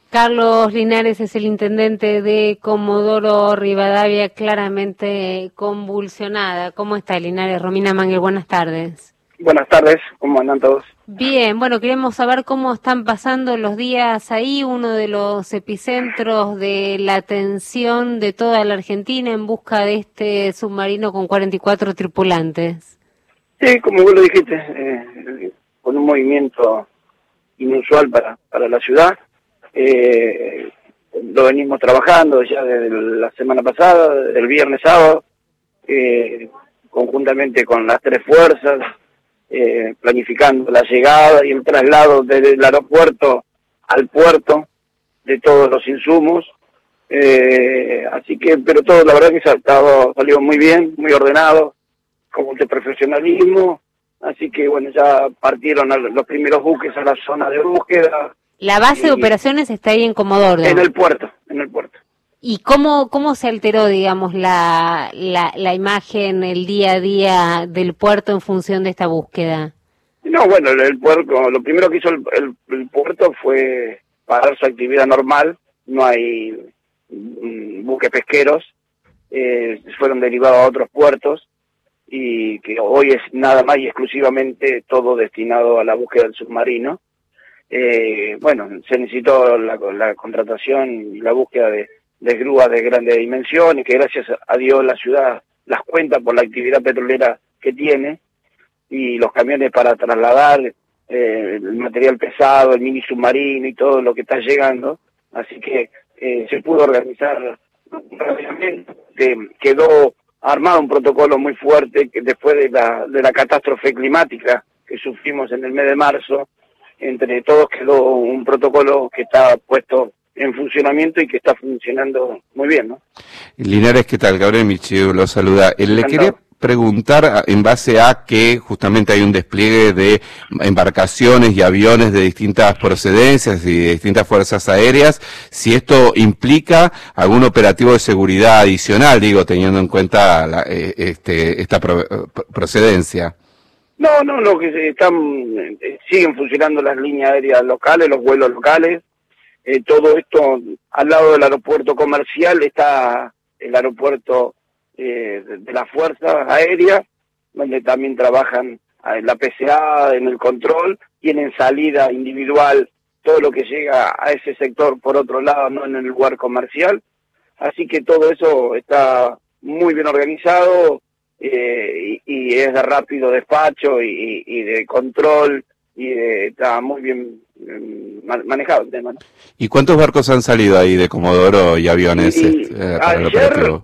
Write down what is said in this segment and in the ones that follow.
Carlos Linares es el intendente de Comodoro Rivadavia, claramente convulsionada. ¿Cómo está, Linares? Romina Mangel, buenas tardes. Buenas tardes, ¿cómo andan todos? Bien, bueno, queremos saber cómo están pasando los días ahí, uno de los epicentros de la atención de toda la Argentina en busca de este submarino con 44 tripulantes. Sí, como vos lo dijiste, con un movimiento inusual para la ciudad. Lo venimos trabajando ya desde la semana pasada, desde el viernes sábado, conjuntamente con las tres fuerzas, planificando la llegada y el traslado desde el aeropuerto al puerto de todos los insumos. Así que, pero todo la verdad que salió muy bien, muy ordenado, con mucho profesionalismo. Así que bueno, ya partieron los primeros buques a la zona de búsqueda. La base de operaciones está ahí en Comodoro. En el puerto. ¿Y cómo se alteró, digamos, la imagen, el día a día del puerto en función de esta búsqueda? No, bueno, el puerto, lo primero que hizo el puerto fue parar su actividad normal. No hay buques pesqueros, fueron derivados a otros puertos y que hoy es nada más y exclusivamente todo destinado a la búsqueda del submarino. Bueno, se necesitó la contratación y la búsqueda de grúas de grandes dimensiones, que gracias a Dios la ciudad las cuenta por la actividad petrolera que tiene, y los camiones para trasladar el material pesado, el mini submarino y todo lo que está llegando. Así que se pudo organizar rápidamente. Quedó armado un protocolo muy fuerte que después de la catástrofe climática que sufrimos en el mes de marzo. Entre todos quedó un protocolo que está puesto en funcionamiento y que está funcionando muy bien, ¿no? Linares, ¿qué tal? Gabriel Michiu lo saluda. Le quería preguntar, en base a que justamente hay un despliegue de embarcaciones y aviones de distintas procedencias y de distintas fuerzas aéreas, si esto implica algún operativo de seguridad adicional, digo, teniendo en cuenta esta procedencia. No, que siguen funcionando las líneas aéreas locales, los vuelos locales. Todo esto al lado del aeropuerto comercial está el aeropuerto de las fuerzas aéreas, donde también trabajan la PCA en el control, tienen salida individual todo lo que llega a ese sector por otro lado, no en el lugar comercial. Así que todo eso está muy bien organizado y es de rápido despacho y de control y está muy bien manejado el tema, ¿no? ¿Y cuántos barcos han salido ahí de Comodoro y aviones para el operativo?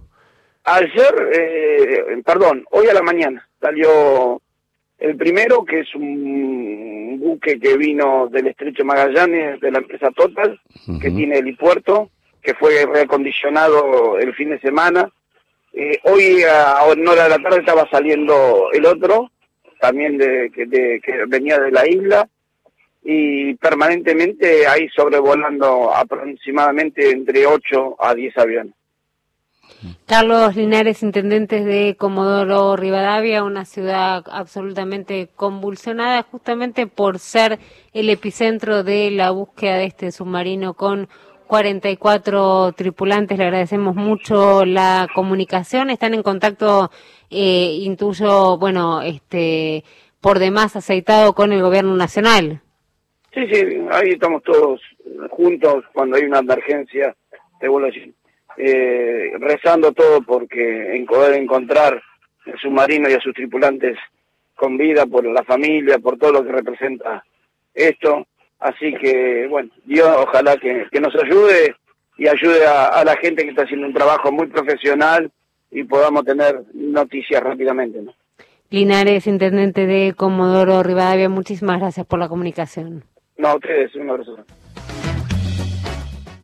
Hoy a la mañana salió el primero, que es un buque que vino del Estrecho Magallanes de la empresa Total, que tiene helipuerto, que fue reacondicionado el fin de semana. Hoy a hora de la tarde estaba saliendo el otro, también que venía de la isla, y permanentemente ahí sobrevolando aproximadamente entre 8 a 10 aviones. Carlos Linares, intendente de Comodoro Rivadavia, una ciudad absolutamente convulsionada justamente por ser el epicentro de la búsqueda de este submarino con 44 tripulantes. Le agradecemos mucho la comunicación. Están en contacto, intuyo, bueno, por demás aceitado con el gobierno nacional. Sí, ahí estamos todos juntos cuando hay una emergencia, te vuelvo a decir, rezando todo porque en poder encontrar el submarino y a sus tripulantes con vida, por la familia, por todo lo que representa esto. Así que, bueno, Dios ojalá que nos ayude y ayude a la gente que está haciendo un trabajo muy profesional y podamos tener noticias rápidamente, ¿no? Linares, intendente de Comodoro Rivadavia, muchísimas gracias por la comunicación. No, a ustedes, un abrazo.